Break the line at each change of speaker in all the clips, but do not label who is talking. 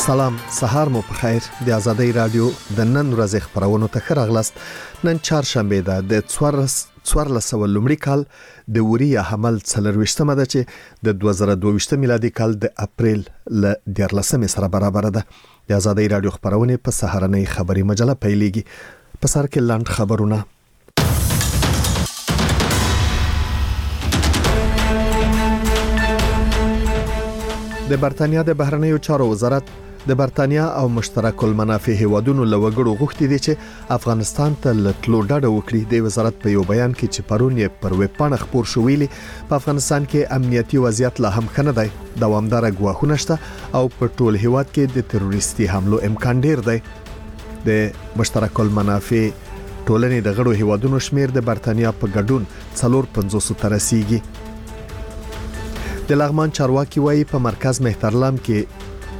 سلام، سهار مو په خیر. د آزادۍ رادیو د نن ورځې خبرونو ته ښه راغلاست. نن چهارشنبه ده د 1400 لومړي کال د وریه حمل 24مه ده چې د 2022 میلادي کال د اپریل ل 14 سره برابر ده. د آزادۍ رادیو خبرونه په سهارنۍ خبري مجله پیلېږي. په سر کې لاند خبرونه. د برتانیا د بهرنیو چارو وزارت د برتانیا او مشترک المنافع هیوادونو لوګړو غوښتي دي چې افغانستان ته لټلو ډاډه وکړي. د وزارت په یو بیان کې چې پرون یې پر ویب پاڼه خبر شو ویلي په افغانستان کې امنیتي وضعیت لا هم ښه نه دی. دوامدار ګواښونه شته او په ټول هیواد کې د تروریستي حملو امکان ډیر دی. د مشترک المنافع ټولنې د غړو هیوادونو شمیر د برتانیا په ګډون 450 ته رسیدي. د لغمان چارواکي وایي په مرکز مهترلام کې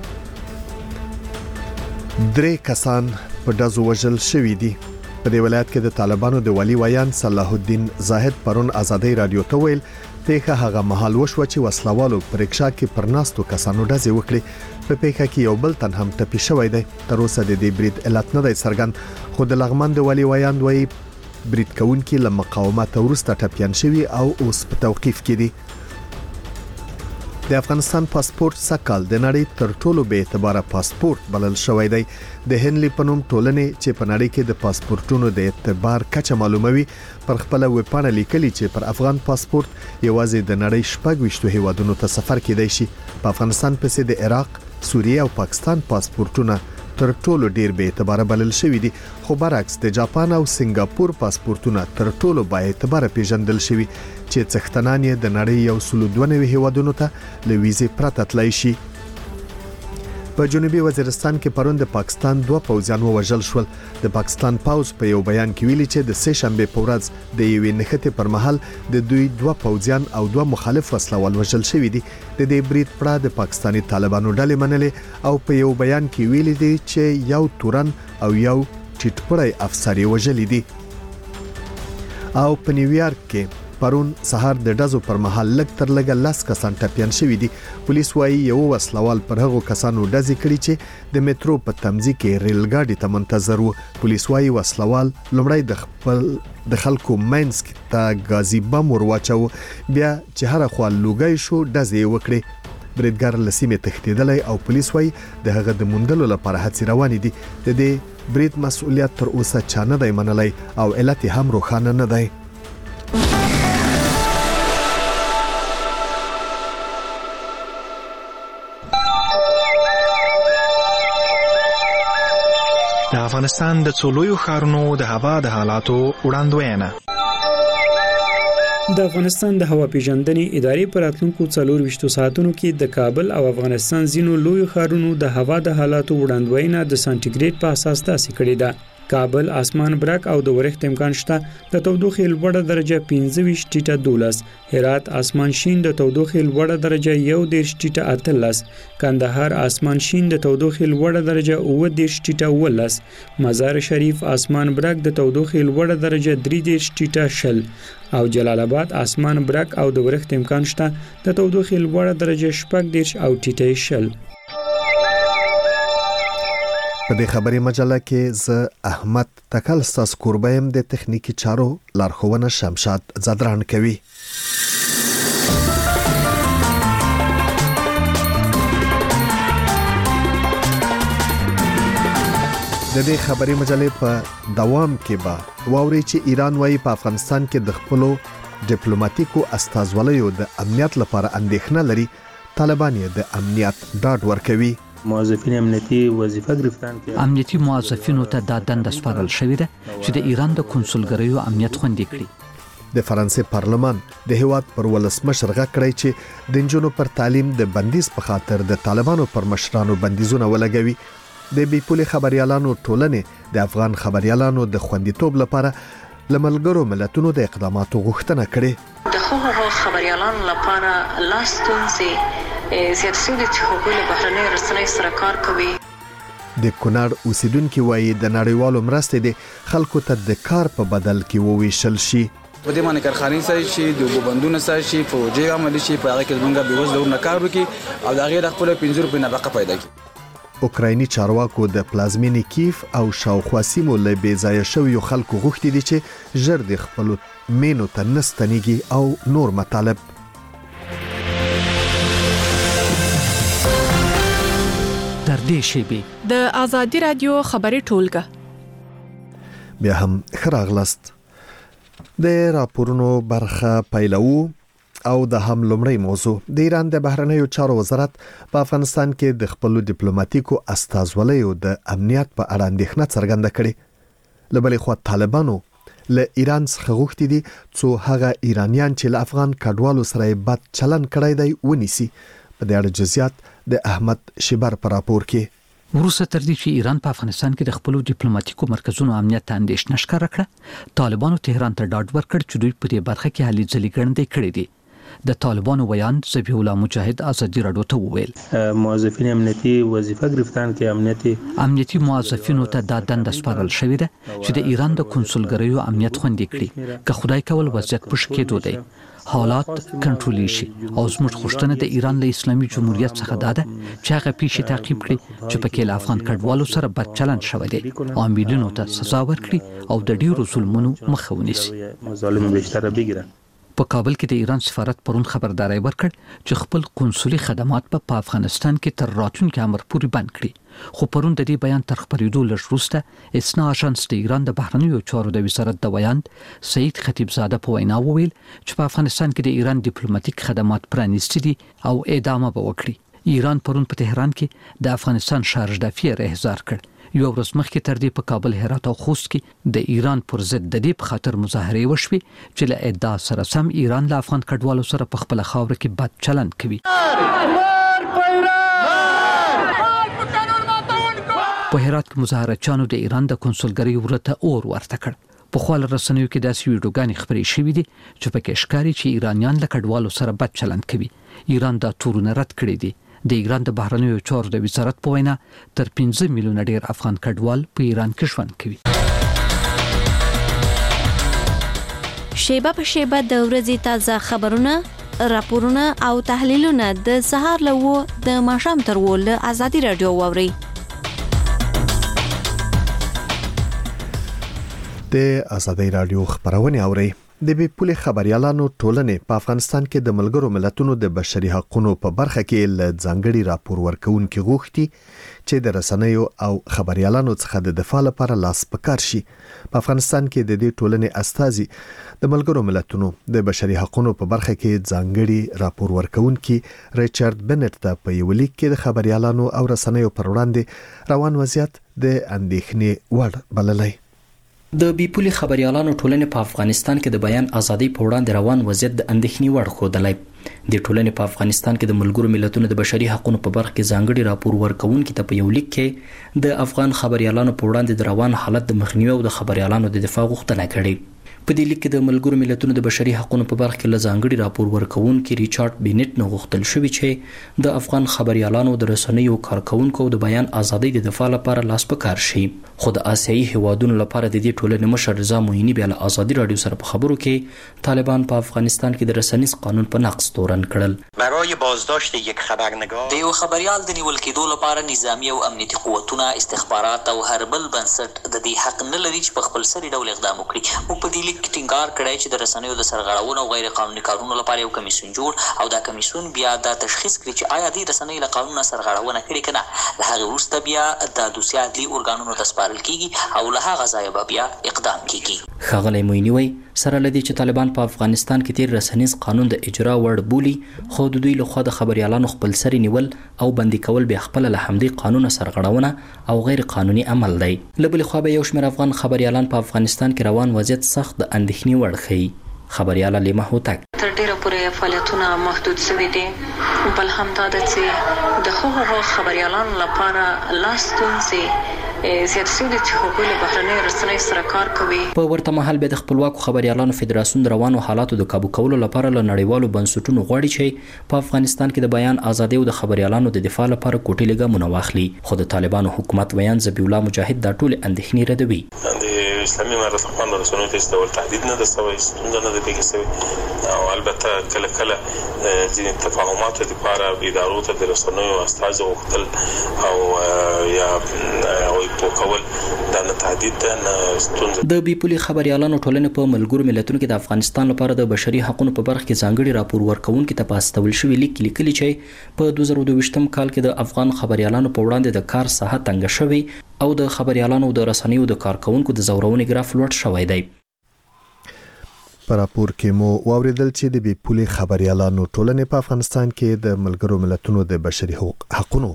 3 کسان په دزو وژل شوي دي. په دې ولایت کې د طالبانو د والی ویان صلاح الدین زاهد پرون آزادۍ رادیو ته ویل پیښه هغه مهال وشو چې وسلوالو پر رکشا کې پر ناستو کسانو ډزې وکړي. په پیښه کې یو بل تن هم ټپي شوی دی. تر اوسه د دې برید علت نه دی څرګند، خو د لغمان د والی ویان وایي برید کوونکي له مقاومت وروسته ټپيان شوي او اوس په توقيف کې دي. د افغانستان پاسپورت سکهال د نړۍ تر ټولو به اعتباره پاسپورت بلل شوی دی. د هنلي په نوم ټولنې چې په نړۍ کې د پاسپورتونو د اعتبار کچه معلوموي پر خپل ویب پاڼه لیکلي چې پر افغان پاسپورت یوازې د نړۍ 26 هیوادونو ته سفر کېدای شي. په افغانستان پسې د عراق، سوریه او پاکستان پاسپورتونه تر ټولو ډیر به اعتبار بلل شوی دي، خو برعکس د جاپان او سنگاپور پاسپورتونه تر ټولو با اعتبار پیژندل شوی چې څښتنان یې د نړۍ یو سلو 92 هیوادونو ته لویزې پرته تلای شي. په جنوبي وزیرستان کې پرون د پاکستان 2 پوځیان وژل شول. د پاکستان پوځ په یو بیان کې ویلي چې د سه شنبه په ورځ د یوې نښتې پر مهال د دوی 2 پوځیان او 2 مخالف وسلوال وژل شوي دي. د دې برید پړه د پاکستاني طالبانو ډلې منلې او په یو بیان کې ویلي دي چې یو تورن او یو ټیټپړی افسر یې وژل دي. او په نیویارک کې پرون سهار د ډزو پر مهال لږ تر لږه 10 کسان ټپيان شوي دي. پولیس وايي یو وسلوال پر هغو کسانو ډزې کړي چې د میټرو په تمځي کې ریل ګاډي ته منتظر وو. پولیس وايي وسلوال لومړی د خلکو مینس ته غازی بم ورواچو، بیا چې هر خوا لوګي شو ډزې وکړي. بریدګر لسیمه تښتیدلی او پولیس وايي د هغه د موندلو لپاره هڅې روانې دي. د دې برید مسؤلیت تر اوسه چا نه دی منلی او علت هم روښانه نه دی.
د افغانستان د څولویو ښارونو د هوا د حالاتو وړاندوینه.
د افغانستان د هوا پیژندنې ادارې پر راتلونکو 24 ساعتونو کې د کابل او افغانستان ځینو لویو ښارونو د هوا د حالاتو وړاندوینه د سانټیګریډ په اساس تاسې کړې ده. کابل اسمان برق او د ورښت امکان شته، د تودوخې لوړه درجه 25 ټیټه 12، هرات اسمان شین د تودوخې لوړه درجه 11 ټیټه 18، کندهار اسمان شین د تودوخې لوړه درجه 19 ټیټه 19، مزار شریف اسمان برق د تودوخې لوړه درجه 3 ټیټه 20 او جلال آباد اسمان برق او د ورښت امکان شته، د تودوخې لوړه درجه 14 او ټیټه 20.
په دې خبري مجله کې ز احمد تکل ستاس کوربایم د تخنیکی چارو لارښوونه شمشاد زدران کوي. د دې خبري مجلې په دوام کې به واوري چې ایران وايي په افغانستان کې د خپلو ډیپلوماټیکو استازولیو د امنیت لپاره اندېښنه لري. طالبان یې د امنیت ډاډ ورکوي.
موظفین امنیتي وظیفه گرفتن کې
امنیتي موظفینو ته د دنده سپارل شوې ده چې د ایران د کنسولګریو امنیت خوندي کړي.
د فرانسې پارلمان د هیواد پر ولسمشر غږ کړی چې د نجونو پر تعلیم د بندیز په خاطر د طالبانو پر مشرانو بندیزونه ولګوي. د بیپولي خبريالانو ټولنې د افغان خبريالانو د خوندیتوب لپاره لملګرو ملتونو د اقداماتو غوښتنه کړې.
د هغو خبريالانو لپاره لاستونسي زیات شوی چې حقوق بهرنۍ رسنۍ سره کار کوي.
د کونړ اوسیدونکو وایي د نړیوالو مرستې د خلکو ته د کار په بدل کې وویشل شي.
په دې باندې کارخانې سره شي د وبندونو سره شي فوجي عمل شي په هغه کې موږ به وځو نه کار وکړي او دا غیر خپل 50 روپۍ نفقه پیدا کړي.
اوکرایني چارواکو د پلازمینې کیف او شاوخوا سیمو له بېځایه شویو خلکو غوښتي دي چې ژر د خپلو مینو ته نستنیږي او نور مطالب.
در دې شیبې
د آزادي رادیو خبري ټولګه
بیا هم خراغلست د راپورونو برخه پیلو او د هم لومړی موضوع د ایران د بهرنیو چارو وزارت په افغانستان کې د خپل ډیپلوماټیکو استازولیو د امنیت په اړه اندېښنه څرګنده کړې. له بلې خوا طالبانو له ایران څخه غوښتي دي څو هغه ایرانیان چې له افغان کډوالو سره بد چلن کړی دی ونیسي. په دې اړه جزئیات د احمد شیبر په راپور کې.
وروسته تر دې چې ایران په افغانستان کې د خپل ډیپلوماټیکو مرکزونو امنیت ته اندېښنه ښکاره کړه، طالبانو تهران ته ډاډ ورکړ چې دوی په دې برخه کې هلې ځلې ګړندې کړې دي. د طالبانو ویان ذبیح الله مجاهد ازادي رادیو ته وویل
موظفین امنیتي وظیفه گرفتن کې
امنیتي موظفینو ته دا دنده سپارل شوې ده چې د ایران د کنسولګریو امنیت خوندي کړي. که خدای کول وضعیت په شکېدو دی، حالات کنټرول شي او زموږ غوښتنه د ایران له اسلامي جمهوریت څخه ده چې هغه پیښې تعقیب کړي چې په کې له افغان کډوالو سره بد چلن شوی دی، عاملینو ته سزا ورکړي او د ډیرو ظلمونو مخه ونیسي.
مظالم بیشتره بګیره.
په کابل کې د ایران سفارت پرون خبرداري ورکړ چې خپل قونسلي خدمات په افغانستان کې تر راتلونکي امر پورې بند کړي. خو پرون د دې بیان تر خبرېدو لږ وروسته اسنا اژانس د ایران د بهرنیو چارو د وزارت د ویاند سعید خطیبزاده په وینا وویل چې په افغانستان کې د ایران ډیپلوماټیک خدمات پرانیستي دي او ادامه به وکړي. ایران پرون په تهران کې د افغانستان شارژ دافیر احضار کړ. یو ورځ مخکې تر دې په کابل، هرات او خوست کې د ایران پر ضد د دې په خاطر مظاهره وشوي چې له ادعا سره سم ایران له افغان کډوالو سره په خپل خاور کې بد چلن کوي. په هرات کې مظاهرچیانو د ایران د کنسولګری ورته اور ورته کړ. په خپل رسنیو کې داسې ویډیوګانې خبرې شوې دي چې پکې ښکاري چې ایرانیان له کډوالو سره بد چلن کوي. ایران دا تورونه رد کړی دي. د ایران د بهرنیو چارو د وزارت په وینا تر 15 میلیونه ډیر افغان کډوال په ایران کې ژوند کوي.
شیبه په شیبه د ورځې تازه خبرونه، راپورونه او تحلیلونه د سهار له و د ماښام تر و له آزادي رادیو واوري.
د آزادي رادیو خبرونه اوري. د بي پولې خبريالانو ټولنې په افغانستان کې د ملګرو ملتونو د بشري حقوقو په برخه کې ل ځانګړي راپور ورکونکي غوښتي چې د رسنیو او خبريالانو څخه د دفاع لپاره لاس پکار شي. په افغانستان کې د دې ټولنې استازي د ملګرو ملتونو د بشري حقوقو په برخه کې ځانګړي راپور ورکونکي ریچارډ بنټ ته په یو لیک کې د خبريالانو او رسنیو پر وړاندې روان وضعیت د اندېښنې وړ بللی.
د بي پولې خبريالانو ټولنې په افغانستان کې د بیان ازادي په وړاندې روان وضعیت د اندېښنې وړ ښودلی. د ټولنې په افغانستان کې د ملګرو ملتونو د بشري حقوقو په برخه کې ځانګړي راپور ورکونکي ته په یو لیک کې د افغان خبريالانو په وړاندې د روان حالت د مخنیوي او د خبريالانو د دفاع غوښتنه کړې. په دې لیک کې د ملګرو ملتونو د بشري حقوقو په برخه کې ځانګړي راپور ورکونکي ریچارډ بنټ نه غوښتل شوی چې د افغان خبريالانو د رسنیو کارکونکو د بیان ازادي د دفاع لپاره لاس پکار شي. خو د آسیایي هیوادونو لپاره د دې ټولنې مشر رضا مویني بیا له آزادي رادیو سره په خبرو کې طالبان په افغانستان کې د رسنیز قانون په نقض تورن کړل.
برای بازداشت یک خبرنگار د یو خبريال د نیول کېدو لپاره نظامی او امنیتي قوتونه، استخبارات او هر بل بنسټ د دې حق نه لري چې په خپل سری ډول اقدام وکړي. موږ په دې لیک کې ټینګار کړی چې د رسنیو د سرغړونو او غیر قانوني کارونو لپاره یو کمیسیون جوړ او دا کمیسیون بیا د تشخیص کړي چې آیا د رسنیو له قانون سرغړونه کړې کنه. له هغه وروسته بیا د دوسیه عدلي ارګانونو ته سپارل کیږي او له هغه ځایه بیا اقدام کیږي.
ښاغلی مویني وایي سره لدی چې طالبان په افغانستان کې تیر رسنیز قانون د اجرا وړ بولی، خو د دوی له خوا د خبريالانو خپل سری نیول او بندي کول به خپل له همدې قانون سرغړونه او غیر قانوني عمل دی. له بل خوا به یو شمېر افغان خبريالان په افغانستان کې روان وضعیت سخت د اندېښنې وړ ښیي. خبرياله لیمه هوتک
تر ډیره پورې فعالیتونه محدود شوي دي، بل هم دا ده چې د هغو خبريالانو لپاره لاس ستونزې زیات شوي دي چې هغوی له بهرنیو رسنیو سره کار کوي.
په ورته مهال به د خپلواکو خبريالانو فدراسیون د روانو حالاتو د کابو کولو لپاره له نړیوالو بنسټونو غواړي چې په افغانستان کې د بیان ازادي او د خبريالانو د دفاع لپاره کوټې ګامونه واخلي. خو د طالبانو حکومت ویان ذبیح الله مجاهد دا ټول اندېښنې ردوي.
د اسلامي امارت افغان رسنیو ته ډول تهدید نه ده شوی، ستونزه نه ده پکې شوی، او البته کله کله ځینې تفاهماتو لپاره ادارو ته د رسنیو استازو وختل او یا پوکول دا نه تهدید ده نه ستونزه.
د بیپولي خبريالانو ټولنې په ملګرو ملتونو کې د افغانستان لپاره د بشري حقوقو په برخه کې ځانګړي راپور ورکونکو ته پاستول شوی لیکلي چې په 2022م کال کې د افغان خبريالانو په وړاندې د کار ساحه تنګ شوی او د خبريالانو د رسنیو د کارکونکو د زورونې ګراف لوړ شوی دی.
په راپور کې مو واوریدل چې د بیپولي خبريالانو ټولنې په افغانستان کې د ملګرو ملتونو د بشري حقوقو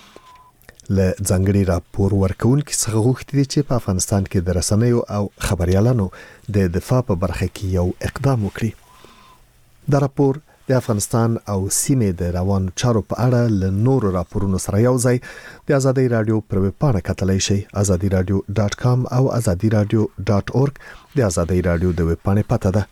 له ځانګړي راپور ورکونکو څخه غوښتي چې په افغانستان کې د رسنیو او خبريالانو د دفاع په برخه کې یو اقدام وکړي. دا راپور د افغانستان او سیمې د روان چارو په اړه له نورو راپورونو سره یو ځای د ازادي رادیو پر ویب پاڼه کتلای شي azadiradio.com او azadiradio.org د ازادي رادیو د ویب پاڼې پته ده.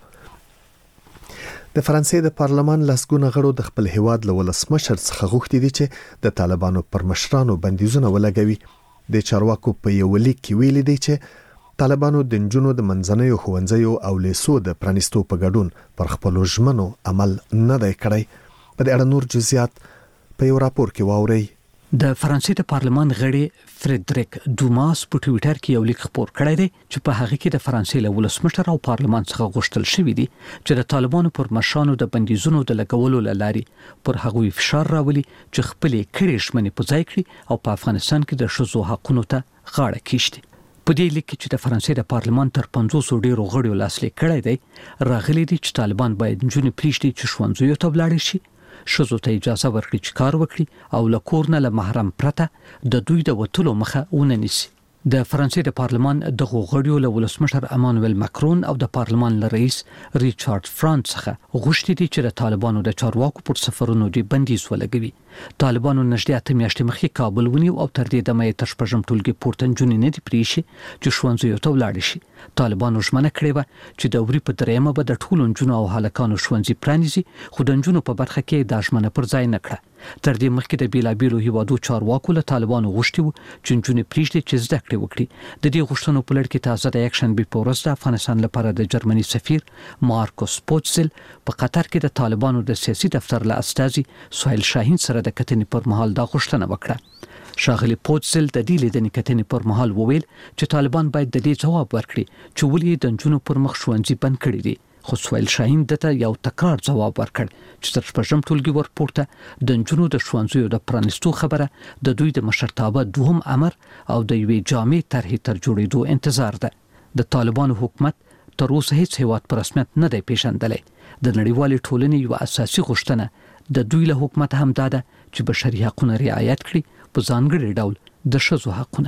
د فرانسې د پارلمان لسګونه غړو د خپل هیواد له ولسمشر څخه غوښتي دي چې د طالبانو پر مشرانو بندیزونه ولګوي. د چارواکو په یو لیک کې ویلي دي چې طالبانو د نجونو د منځنیو ښوونځیو او لیسو د پرانیستو په ګډون پر خپل ژمنو عمل نه دی کړی. په دې اړه نور جزئیات په یو راپور کې واورئ.
د فرانسې د پارلمان غړي فریدریک دوماس په ټوئیټر کې یو لیک خپور کړی دی چې په هغه کې د فرانسې له ولسمشر او پارلمان څخه غوښتل شوی دی چې د طالبانو پر مشرانو د بندیزونو د لګولو لاري پر هغوی فشار راولي چې خپل کړي ژمنې په ځای کړي او په افغانستان کې د ښځو حقوقو ته غاړه کېږدي. په دې لیک کې چې د فرانسې د پارلمان تر 500 ډیرو غړو لاسلیک کړی دی راغلي دي چې طالبان باید نجونې پریږدي چې ښوونځیو ته ولاړ شي، ښځو ته اجازه ورکړي چې کار وکړي او له کور نه له محرم پرته د دوی د وټلو مخه ونه نیسي. د فرانسې د پارلمان د غړو له ولسمشر امانوئل ماکرون او د پارلمان له رئیس ریچارډ فرانس څخه غوښتي دي چې د طالبانو د چارواکو پر سفرونو د بندیز ولګوي. طالبانو نږدې 8 میاشتې مخکې کابل ونیو او تر دې دمه یې تر شپږم ټولګي پورته نجونې نه دي پریښي چې ښوونځیو ته ولاړ شي. طالبانو ژمنه کړې و چې د وری په دریمه به د ټولو نجونو او هلکانو ښوونځي پرانیزي، خو د نجونو په برخه کې دا ژمنه پر ځای نه کړه. تر دې مخکې د بیلابیلو هیوادو چارواکو له طالبانو غوښتي و چې نجونې پریږدي چې زده کړې وکړي. د دې غوښتنو په لړ کې تازه د یکشنبې په ورځ د افغانستان لپاره د جرمني سفیر مارکوس پوچزل په قطر کې د طالبانو د سیاسي دفتر له استازي سهیل شاهین سره د کتنې پر مهال دا غوښتنه وکړه. ښاغلي پوچزل د دې لیدنې کتنې پر مهال وویل چې طالبان باید د دې ځواب ورکړي چې ولې د نجونو پر مخ ښوونځي بند کړي دي. خو سهیل شاهین دته یو تکرار ځواب ورکړ چې تر شپږم ټولګي ورپورته د نجونو د ښوونځیو د پرانیستو خبره د دوی د مشرتابه دوهم امر او د یوې جامع طرحې تر جوړېدو انتظار ده. د طالبانو حکومت تر اوسه هیڅ هیواد په رسمیت نه دی پیژندلی. د نړیوالې ټولنې یو اساسي غوښتنه د دوی له حکومت هم ده چې بشري حقوقونه رعایت کړي، په ځانګړي ډول د ښځو حقوقونه.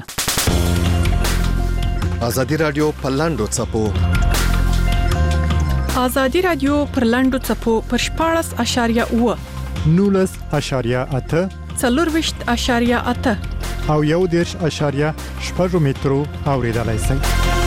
ازادي رادیو په لاندو څپو
ازادي رادیو پر لاندو څپو پر 14.8
19.8
24.8
او 1.8 مترو اوریدلای شئ.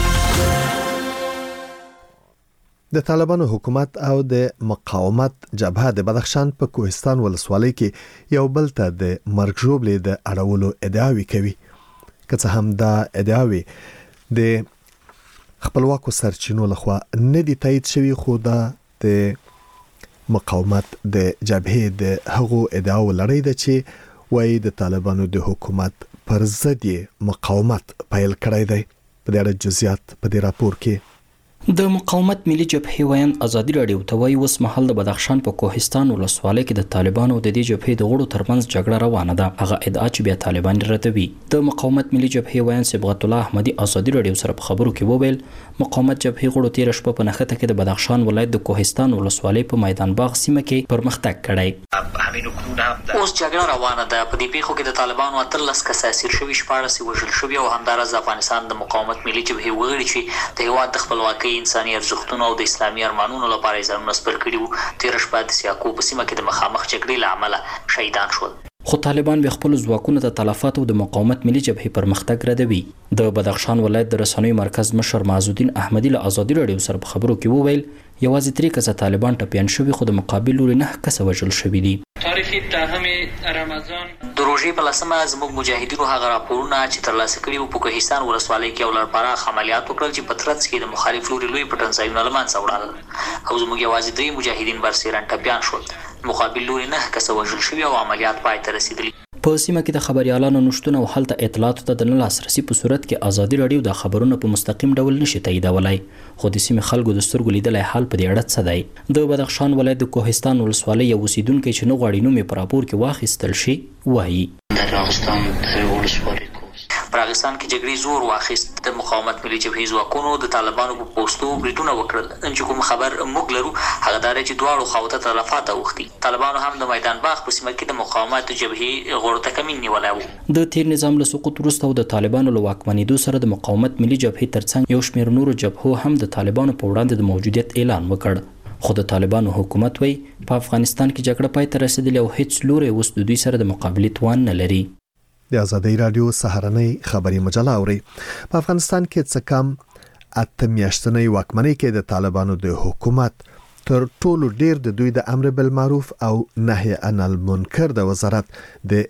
د طالبانو حکومت او د مقاومت جبهه د بدخشان په کوهستان ولسوالۍ کې یو بل ته د مرګ ژوبلې د اړولو ادعاوې کوي. که څه هم دا ادعاوې د خپلواکو سرچینو لخوا نه دي تایید شوی، خو دا د مقاومت د جبهه د هغو ادعاو لړۍ ده چې وایي د طالبانو د حکومت پر ضد مقاومت پیل کړی دی. په دې اړه جزئیات په دې راپور کې.
د مقاومت ملي جبهې ویان ازادي رادیو ته وایي اوس مهال د بدخشان په کوهستان ولسوالۍ کې د طالبانو د دې جبهې د غړو ترمنځ جګړه روانه ده. هغه ادعا چې بیا طالبان ردوي. د مقاومت ملي جبهې ویان صبغت الله احمدي ازادي رادیو سره په خبرو کې وویل مقاومت جبهې غړو تیر شپه په نخته کې د بدخشان ولایت د کوهستان ولسوالۍ په میدان باغ سیمه کې پرمختګ کړی.
اوس جګړه روانه ده. په دې پیښو کې د طالبانو 13 کسان اسیر شوي، 14 وژل شوي او همدارس د افغانستان د مقاومت ملي جبهې وغړي چې د هیواد د خپلواکۍ، انساني ارزښتونو او د اسلامي ارمانونو لپاره ځانونه سپر کړي وو، تیر شپه د سیاکو په سیمه کې د مخامخ جګړې له امله شهیدان شول.
خو طالبان به خپل ځواکونه د تلفاتو د مقاومت ملي جبهې پرمختګ ردوي. د بدخشان ولایت د رسنیو مرکز مشر معزالدین احمدي له ازادي رادیو سره په خبرو کې وویل یوازې 3 کسه طالبان ټپيان شوي، خو د مقابل لوري 9 کسه وژل شوي دي.
معرفی تاهم رمضان
د روژې په لسمه زموږ مجاهدینو هغه راپورونه چې ترلاسه کړي وو په کوهستان ولسوالۍ کې یو لړپراخ عملیات وکړل چې په ترڅ کې د مخالف لوري لوی پټنځایونه له منځه وړل او زموږ یوازې 3 مجاهدین برسېرن ټپیان شول. مقابل لوري 9 کسه وژل شوي او عملیات پای ته رسېدلي.
په سیمه کې د خبريالانو نشټونه او هلته اطلاعاتو ته د لاسرسي په صورت کې ازادي رادیو د خبرونو په مستقیم ډول نشي تاییدولای، خو د سیمه خلکو د سترګو لیدلای حال په دې اړه څه دی. د بدخشان ولایت د کوهستان ولسوالۍ یو اوسیدونکو چې نو غواړي نوم یې په راپور کې واخیستل شي وایي
د راغستان د ولسوالۍ پاکستان کې جګړې زور واخیست. د مقاومت ملي جبهې ځواکونو د طالبانو په پوسټو بریټونه وکړل. چې کوم خبر موږ لرو هغه دا چې دواړو خواته تلفات اوختي. طالبانو هم د میدان باغ په سیمه کې د مقاومت جبهې غړو ته کمین نیولی و.
د تیر نظام له سقوط وروسته او د طالبانو له واکمنېدو سره د مقاومت ملي جبهې ترڅنګ یو شمېر نورو جبهو هم د طالبانو په وړاندې د موجودیت اعلان وکړ. خو د طالبانو حکومت وایي په افغانستان کې جګړه پای ته رسېدلې او هیڅ لوری اوس د دوی سره د مقابلې توان نه لري.
د ازادۍ رادیو سهارنۍ خبري مجله اوري. په افغانستان کې څه کم 8 میاشتنۍ واکمنۍ کې د طالبانو د حکومت تر ټولو ډیر د دوی د امر بالمعروف او نهي عن المنکر د وزارت د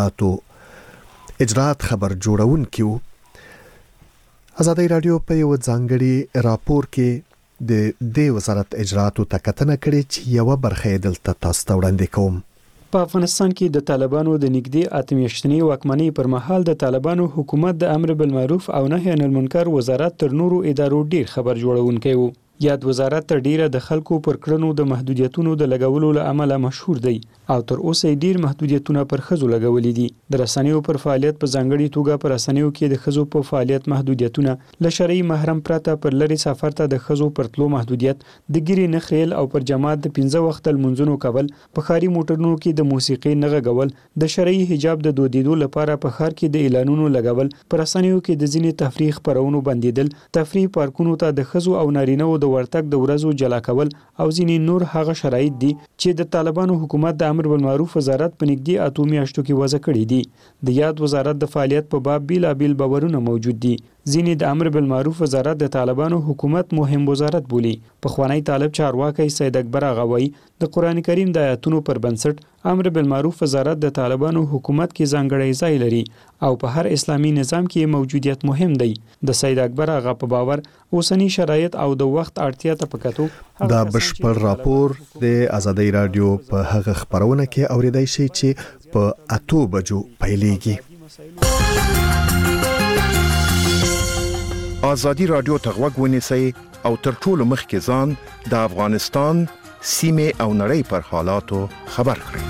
اجرات خبر جوړونکي. ازادۍ رادیو په یو ځانګړي راپور کې د دې وزارت اجراتو تکتنه کړې چې یو برخه دلته تاسو ته وړاندې کوم.
په افغانستان کې د طالبانو د نږدې 8 میاشتنۍ واکمنۍ پر مهال د طالبانو حکومت د امر بالمعروف او نهي عن المنکر وزارت تر نورو ادارو ډیر خبر جوړونکی وو. یاد وزارت تر ډیره د خلکو پر کړنو د محدودیتونو د لګولو له امله مشهور دی او تر اوسه ډیر محدودیتونه پر خزو لګولې دي. د رسنیو پر فعالیت په ځانګړي توګه پر رسنیو کې د خزو په فعالیت محدودیتونه، له شرعي محرم پرته پر لري سفر ته د خزو پر تلو محدودیت، د ګيري نخریل او پر جماعت د 15 وخت المنځونو کول، په خاري موټرونو کې د موسیقي نه غږول، د شرعي حجاب د دودیدو لپاره په خار کې د اعلانونو لګول، پر رسنیو کې د ځینې تفریح خبرونو بندیدل، تفریح پارکونو ته د خزو او نارینه‌و د ورتګ د ورځو جلا کول او ځینې نور هغه شرایط دي چې د طالبانو حکومت د امر بالمعروف وزارت په نږدې 8 میاشتو کې وضع کړي دي. د یاد وزارت د فعالیت په باب بیلابیل باورونه موجود دي. ځینې د امر بالمعروف وزارت د طالبانو حکومت مهم وزارت بولي. پخوانی طالب چارواکي سید اکبر اغا وایي د قران کریم د آیاتونو پر بنسټ امر بالمعروف وزارت د طالبانو حکومت کې ځانګړی ځای لري او په هر اسلامي نظام کې موجودیت مهم دی. د سید اکبر اغا په باور اوسنی شرایط او د وخت اړتیا ته پکاتو
دا بشپړ راپور د ازادۍ رادیو په هغه خبرونه کې اوریدای شي چې په 8 بجو پیلېږي.
ازادي رادیو ته غوږ ونیسئ او تر ټولو مخکې ځان د افغانستان سیمه او نړۍ پر حالاتو خبر کړئ.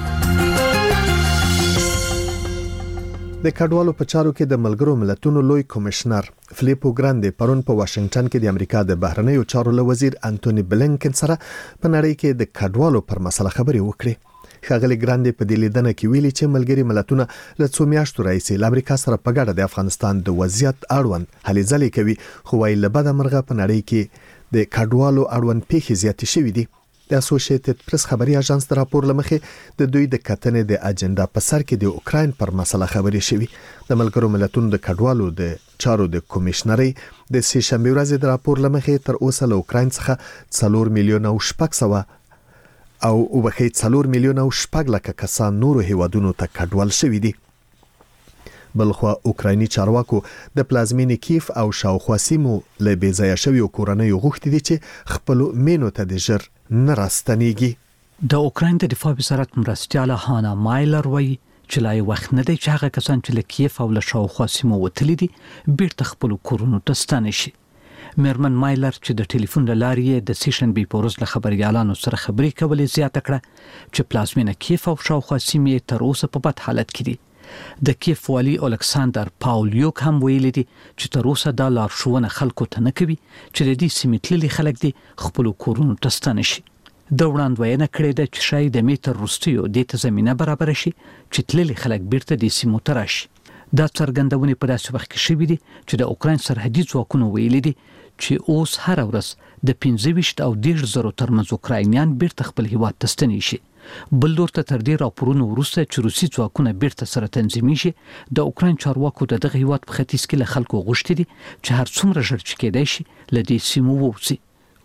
د کډوالو په چارو کې د ملګرو ملتونو لوی کمشنر فلیپو ګراندې پرون په واشنگټن کې د امریکا د بهرنیو چارو له وزیر انټونی بلنکن سره په نړۍ کې د کډوالو پر مسله خبرې وکړې. ښاغلي ګراندې په دې لیدنه کې ویلي چې ملګري ملتونه له څو میاشتو راهیسې له امریکا سره په ګډه د افغانستان د وضعیت اړوند هلې ځلې کوي، خو وايي له بده مرغه په نړۍ کې د کډوالو اړوند پیښې زیاتې شوې دي. د اسوسییټډ پریس خبري اژانس د راپور لمخې د دوی د کتنې د اجنډا په سر کې د اوکراین پر مسله خبرې شوې. د ملګرو ملتونو د کډوالو د چارو د کمشنري د سې شنبه ورځې د راپور لمخې تر اوسه له اوکراین څخه 4 میلیونه او 600 او وبخې 4 میلیونه او 600 کسان نورو هیوادونو ته کډوال شوي دي. بلخوا اوکرایني چارواکو د پلازمینې کیف او شاوخوا سیمو له بیځایه شویو کورنیو غوښتي دي چې خپل مینو ته د ژر نه راستنیږي.
د اوکراین د دفاع وزارت مرستیاله هانا مایلر وایي چې لا وخت نه دی چې هغه کسان چې له کیف او له شاوخوا سیمو وتلي دي بیرته خپل کورونو ته ستانه شي. میرمن مایلر چې د ټلیفون له لارې د سیشن بي پورز له خبريالانو سره خبرې کولې زیاته کړه چې پلازمینه کیف او شاوخوا سیمې تر اوسه په بد حالت کې دي. د کیف والی الکساندر پاولیوک هم ویلي دي چې تر اوسه دا لارښوونه خلکو ته نه کوي چې د دې سیمې تللي خلک دي خپل کورونو ته ستانه شي. د وړاندوینه کړې ده چې شاید د میټر وروستیو د ته زمينه برابر شي چې تللي خلک بیرته د سیمو ته راشي. دا څرګندونه په داسې وخت کې شوې دي چې د اوکراین سرحدي ځواکونو ویلي دي چې اوس هر ورځ د 15 او 10 زره ترمنځ اوکراینیان بیرته خپل هیواد ته ستنی شي. بل لور ته تر دې راپورونو وروسته چې روسي ځواکونه بیرته سره تنظیمي شي، د اوکراین چارواکو د دغه هیواد په ختیځ کې له خلکو غوښتي دي چې هر څومره ژر چې کېدای شي له دې سیمو ووځي.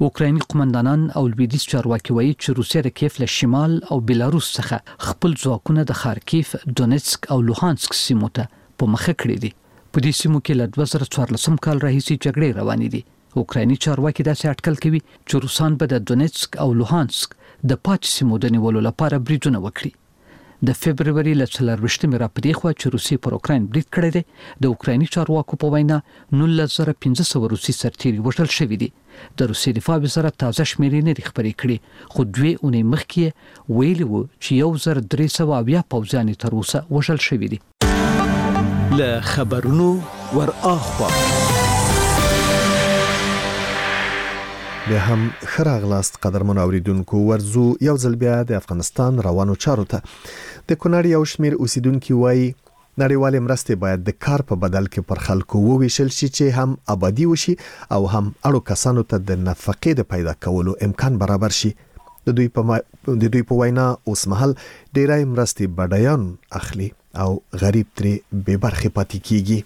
اوکرایني قومندانان او لویدیز چارواکي وایي چې روسیه د کیف له شمال او بلاروس څخه خپل ځواکونه د خارکیف، دونیتسک او لوهانسک سیمو ته په مخه کړی دي. په دې سیمو کې له 2014 کال راهیسې جګړې روانې دي. اوکرایني چارواکي داسې اټکل کوي چې روسان به د دونیتسک او لوهانسک د پاتې سیمو د نیولو لپاره بریدونه وکړي. د فبرवरी له 24 راپدې خو چې روسي پر اوکراین برید کړی دی. د اوکرایني چارواکو په وینا 9500 روسي سرتیري وژل شوي دي. د روسي دفاع وزارت تازه شمیرې نه خبرې کړي، خو 2 اونۍ مخکې ویلي وو چې 1370 پوځیان تر اوسه وژل شوي دي.
له خبرونو ور اخوا
به هم خراغلاست قدرمن اوریدونکو ورزو یو ځل بیا د افغانستان روانو چارو ته. د کونړ یو شمیر اوسیدونکو وایي نړیوالې مرستې باید د کار په بدل کې پر خلکو وویشل شي چې هم آبادی وشي او هم اړو کسانو ته د نفقې د پیدا کولو امکان برابر شي. د دوی په وینا اوس مهال ډیرای مرستې بډایان اخلي او غریب ترې بې برخې پاتې کیږي.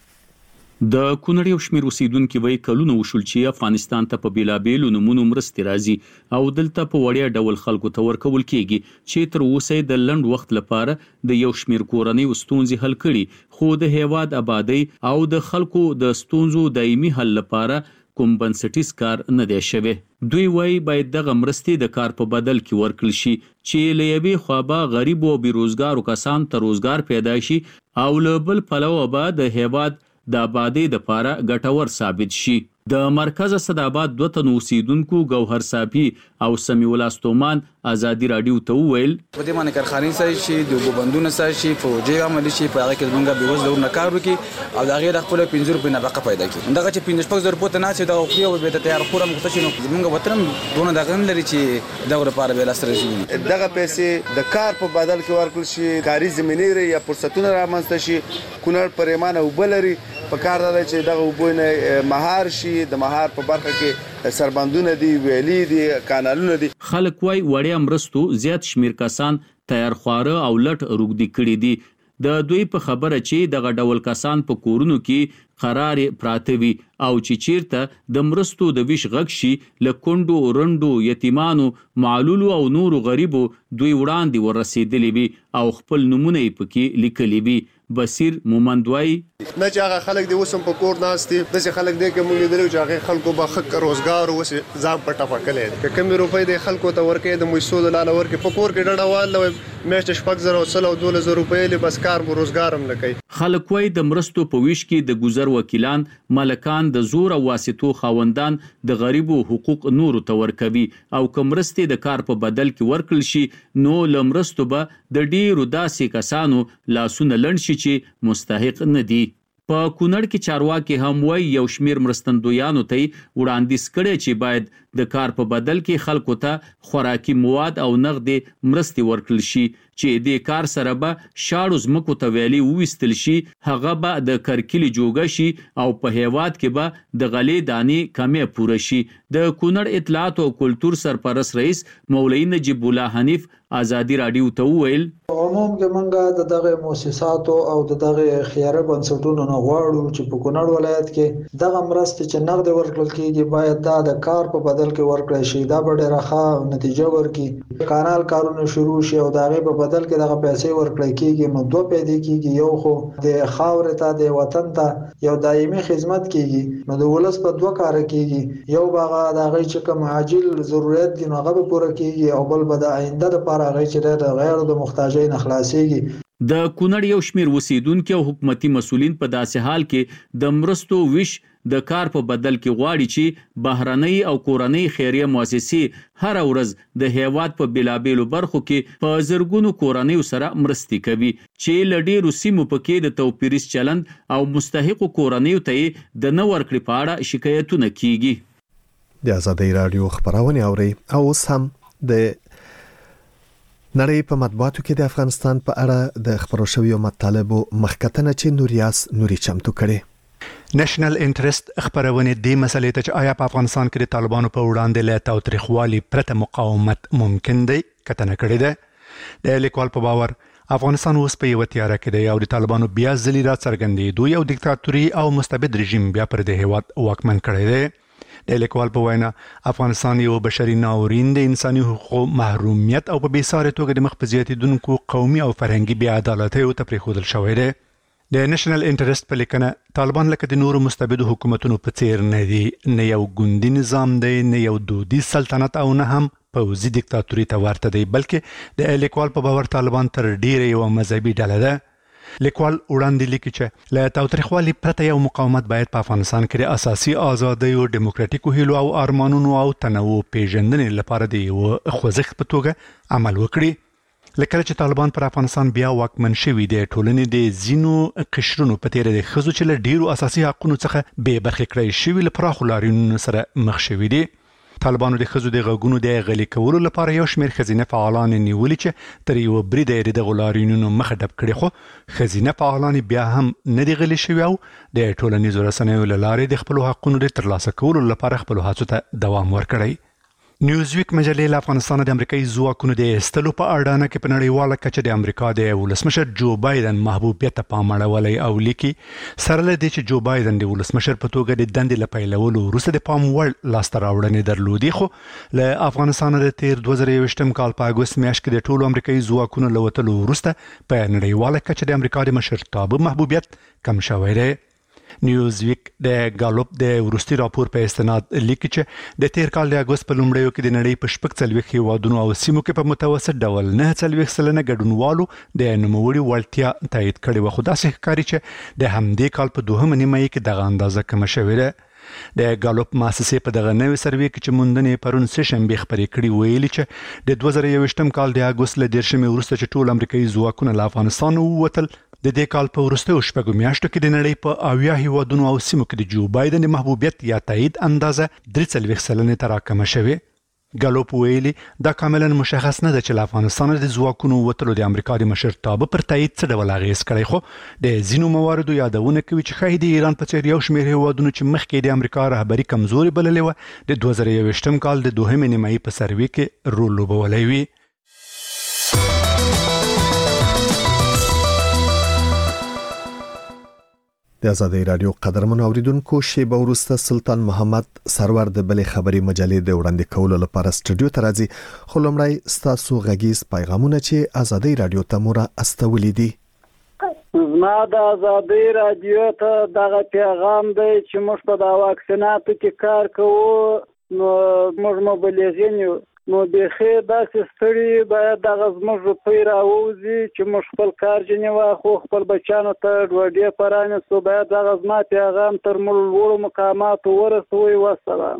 د کونړ یو شمیر اوسیدونکو وایي کلونه وشول چې افغانستان ته په بیلابېلو نمونو مرستې راځي او دلته په وړیا ډول خلکو ته ورکول کیږي چې تر اوسه د لنډ وخت لپاره د یو شمیر کورنۍ ستونزې حل کړي، خو د هیواد آبادی او د خلکو د ستونزو دایمي حل لپاره کوم بنسټیز کار نه دی شوی. دوی وایي باید دغه مرستې د کار په بدل کې ورکړل شي چې له یوې خوا به غریب او بیروزګارو کسان ته روزګار پیدا شي او له بل پلوه به د هیواد د آبادی د پاره ګټور ثابت شي. د مرکز صداباد 2 تن اوسیدونکو گوهر صافی او سمیع الله استومان ازادي رادیو ته ویل
په دې باندې کارخانې سره شي د وګبندونو سره شي فوجي عمل شي په هغه کې موږ به وځو نه کار وکي او دا غیر خپل 50 په نفقه پیدا کی دغه چې 55 پورته نه شي دا خو به ته تیار خورم مختشنو موږ وترم دونه دغه لري چې دغه لپاره به لاستر شي
دغه پیسې د کار په بدل کې ورکړل شي، کاري زمينې یا فرصتونه رامنځته شي. کونړ پرېمانه وبلري په کار دی چې دغه وبونه مهار شي، د مهار په برخه کې سربندونه دي، ویلي دي، کانالونه دي.
خلک وای وړیا مرستو زیات شمیر کسان تیار خواره او لټ روګدي کړي دي. د دوی په خبره چې دغه ډول کسان په کورونو کې قرار پراته وي او چې چیرته د مرستو د ویش غږ شي لکوندو رندو یتیمانو معلولو او نورو غریبو دوی وړاندې ورسېدلی وي او خپل نمونه یې پکې لیکلي وي. بصیر مومندوای
نه چې هغه خلک دی اوسم په کور ناستي دغه خلک دی کوم لیدل چې هغه خلکو به حق روزګار او ځام پټه پکلې که کم روپۍ د خلکو ته ورکې د مشسود لاله ورکې په کور کې ډډوال نو میاشت شپږ زره او 12000 روپۍ له بس کار مو روزګار هم لکې.
خلک وای د مرستو په ویش کې د گذر وکیلان ملکان د زور او واسطو خاوندان د غریبو حقوق نورو ته ورکوي او کومرستې د کار په بدل کې ورکړل شي نو لمرستو به د ډیرو داسې کسانو لاسونه لړ شي چې مستحق نه دي. په کونړ کې چارواکي هم وایي یو شمیر مرستندویانو ته وړاندیز کړي چې باید د کار په بدل کې خلکو ته خوراکي مواد او نغدي مرستې ورکړل شي چې د کار سره به شاړو زمکو ته ویلي وویستل شي، هغه به د کرکلي جوګه شي او په هیواد کې به د غلې دانې کمې پوره شي. د کونړ اطلاعات او کلتور سرپرست رئیس مولوی نجیب الله حنیف ازادي رادیو ته ویل
عموم کې منګه د دغه مؤسساتو او د دغه خیره بنسټونو نه غواړو چې په کونړ ولایت کې دغه مرستې چې نغد ورکړل کیږي باید دا د کار په بدل کې ورکړل شي. دا به ډېره ښه نتیجه ورکړي. کانال کارونه شروع شي او دغه په بدل کې دغه پیسې ورکړل کیږي نو دوه پیدا کیږي، یو خو د خاورې ته د وطن ته یو دایمي خدمت کیږي نو د ولس په دوه کار کیږي، یو باغه دغه چې کوم عاجل ضرورت دي نو هغه پوره کیږي او بل به د آینده لپاره هغه چې د غیر د محتاجۍ نه خلاصيږي.
د کونړ یو شمیر اوسیدونکو او حکومتي مسولین په داسې حال کې د مرستو ویش د کار په بدل کې غواړي چې بهرنۍ او کورنۍ خیریه مؤسسې هر ورځ د هیواد په بیلابېلو برخو کې په زرګونو کورنۍ سره مرستې کوي چې لډېرو سیمو پکې د توپیریز چلند او مستحقو کورنۍ ته د نه ورکړې په اړه شکایتونه کیږي.
د ازادي رادیو خبرونه اوري او سم د نړۍ په مطبوعاتو کې د افغانستان په اړه د خبرو شویو مطالبو مخکتنه چې نوریاس نوري چمتو کړي.
نېشنل انټرست خبرونه د مسلې ته آیا په افغانستان کې د طالبانو په وړاندې له تاوتریخوالي پرته مقاومت ممکن دی کتنه کړي ده. د لیکوال په باور افغانستان اوس په یو تیاره کې دی او د طالبانو بیا ځلې را څرګندېدو یو دیکتاتوري او مستبد رژیم بیا پر د هیواد واکمن کړی دی. د لیکوال په وینا افغانستان یو بشري ناورین د انساني حقوقو محرومیت او په بیساره توګه د مخ په زیاتیدونکو قومي او فرهنګي بې عدالتۍ ته پرېښودل شوی دی. د نېشنل انټرست په لیکنه طالبان لکه د نورو مستبدو حکومتونو په څیر نه دي، نه یو ګوندي نظام دی، نه یو دودیز سلطنت او نه هم پوځي دیکتاتوري ته ورته دی، بلکې د لیکوال په باور طالبان تر ډیره یو مذهبي ډله ده. لیکوال وړاندې لیکي چې له تاوتریخوالي پرته یو مقاومت باید په افغانستان کې د اساسي ازادیو، ډیموکراتیکو هیلو او ارمانونو او تنوع پیژندنې لپاره د یو خوځښت په توګه عمل وکړي. لکه چې طالبان پر افغانستان بیا واکمن شوي د ټولنې د ځینو قشرونو په تیر د ښځو چې له ډیرو اساسي حقوقو څخه بې برخې کړی شوي له پراخو لاریونونو سره مخ شوي دي. طالبانو د ښځو د غږونو د غلي کولو لپاره یو شمېر ښځینه فعالان نیولي چې تر یو بریده یې دغو لاریونونو مخه ډپ کړي، خو ښځینه فعالان بیا هم نه دي غلي شوي او د ټولنیزو رسنیو له لارې د خپلو حقونو د ترلاسه کولو لپاره خپلو هڅو ته دوام ورکړی. نیوزویک مجلې له افغانستان د امریکایي ځواکونو د ایستلو په اډانه کې په نړیواله کچه د امریکا د ولسمشر جو بایدن محبوبیت ته پام اړولی او لیکي سره له دې چې جو بایدن د ولسمشر په توګه د دندې له پیلولو وروسته د پام وړ لاسته راوړنې درلودې، خو له افغانستان د تیر 2023 کال په اګوست میاشت کې د ټولو امریکایي ځواکونو له وتلو وروسته په نړیواله کچه د امریکا د مشرتابه محبوبیت کم شوی دی. نیوزویک د ګالوپ د وروستي راپور په استناد لیکي چې د تیر کال د اګوست په لومړیو کې د نړۍ په 40 هیوادونو او سیمو کې په متوسط ډول 49% ګډونوالو د نوموړي وړتیا تایید کړې وه، خو داسې ښکاري چې د همدې کال په دوهمه نیمایي کې دغه اندازه کمه شوې ده. د ګالوپ مؤسسې په دغه نوې سروې کې چې موندنې پرون سهشنبې خپرې کړي ویلي چې د 2021 کال د اګوست له 10 وروسته چې ټول امریکایي ځواکونه له افغانستان ووتل، د دې کال په وروستیو شپږو میاشتو کې د نړۍ په 80 هیوادونو او سیمو کې د جو بایدن د محبوبیت یا تایید اندازه 43% ته راکمه شوې. ګالوپ ویلي دا کاملا مشخص نه ده چې له افغانستان د ځواکونو وتلو د امریکا د مشرتابه پر تایید څه ډول اغیز کړی، خو د ځینو مواردو یادونه کوي چې ښایي د ایران په څیر یو شمېر هیوادونو چې مخکې د امریکا رهبري کمزوري بللې وه د 2021 کال د دوهمې نیمایي په سروې کې رول لوبولی وي.
د آزادۍ رادیو قدرمن اوریدونکو، شیبه وروسته سلطان محمد سرور د بلې خبري مجلې د وړاندې کولو لپاره سټوډیو ته راځي، خو لومړی ستاسو غږیز پیغامونه چې آزادۍ رادیو ته مو را استولي دي.
زما د آزادۍ رادیو ته دغه پیغام دی چې موږ په دا واکسیناتو کې کار کوو، نو موږ مبلغین یو، نو بیخي داسې ستړي باید دغه زموږ روپۍ راووځي چې موږ خپل کار جنې واخو، خپل بچیانو ته ډوډۍ پرانیستو. باید دغه زما پیغام تر لوړو مقاماتو ورسوي. والسلام.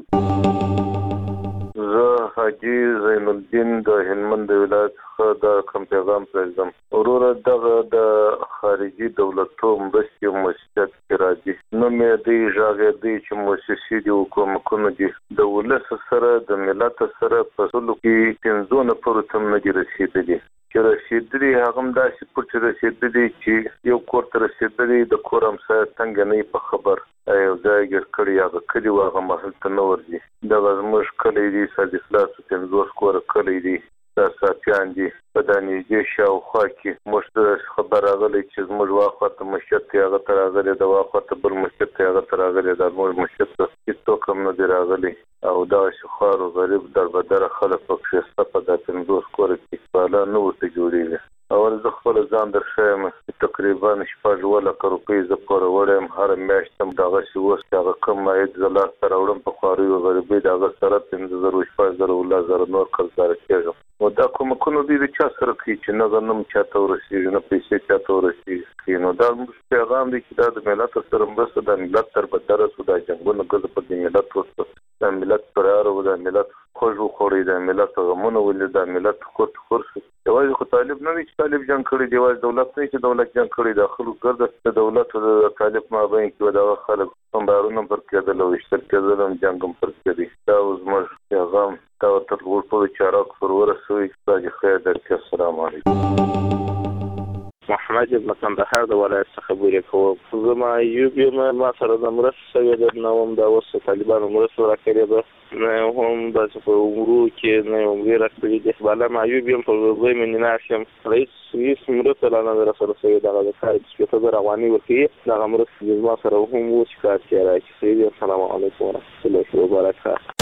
زه حاجي زین الدین د هلمند ولایت څخه دا کوم پیغام پرېږدم. وروره دغه د خارجي دولتو مرستې او مسؤلیت کې راځي، نو مې دې غږ دی چې مؤسسې دي حکومتونه دي د ولس سره د ملت سره په سلو کې 15 نفرو ته نه دي رسېدلي، چې رسېدلي هغه هم داسې پټ رسېدلي چې یو کور ته رسېدلي د کور همسایه څنګه نه په خبر یو ځای ګر کړي هغه کلي و هغه محل ته نه ورځي. دغه زموږ کلی دی صادق خلاص 50 کوره کلی دی، دا ساتیان دي په دا نږدې شاوخوا کې. موږ ته خبر راغلی چې زموږ واخواته مشت دی هغه ته راغلی، د واخواته بل مشت دی هغه ته راغلی، دا زموږ مشت ته هېڅوک هم نه دی راغلی او دغسې خوار و غریب دربدره خلک پکې شته په دا 50 کوره کې بالا نه ورته جوړېږي. اول زه خپل ځان درښیم تقریبا 6,000 روپۍ زه پوره وړی یم، هره میاشت هم دغسې اوس چې هغه کوم عاید زه لاسته راوړم په خوارۍ و غریبۍ د هغه سره 5,000 شپږ زره نور قرضداره کېږم. نو دا کومکونه دوی د چا سره کوي چې نه غنم چاته ورسېږي نه پیسې چاته ورسېږي. نو دا زموږ پیغام دی چې دا د ملت سره مرسته، دا ملت دربدره سو، دا جنګونه ګرځي په دې ملت وسو، دا ملت پرار و، دا ملت خوږ وخوړی، دا ملت غمونه ولې، دا ملت خود خور شو. یوازې خو طالب نه دی چې طالب جنګ کړی دی، یوازې دولت نه چې دولت جنګ کړی دی، خلک ګرځي د دولت او د طالب مابین کې دغه خلک بمبارونه پر کېدل او ویشتل کېدل، هم جنګ هم پر کېدی. دا زموږ پیغام دا ورته ټولو چارواکو پر ورسوي. خدای خیر درکړي. السلام علیکم. احمد ابن کندهار د ولایت څخه خبرې کوم. زما ایوب یم، ما سره د مرستې شوې ده، نه هم د اوس طالبانو مرسته راکړې ده، نه هم داسې په عمرو کې نه هم ویره کړې دي. بالا ما ایوب یم په ځای مې ناش یم. رئیس مرسته لا نه رسول شوې دغه د کار چې په رواني ورکړي دغه مرسته زما سره هم و چې کار کوي. السلام علیکم ورحمۃ اللہ وبرکاتہ.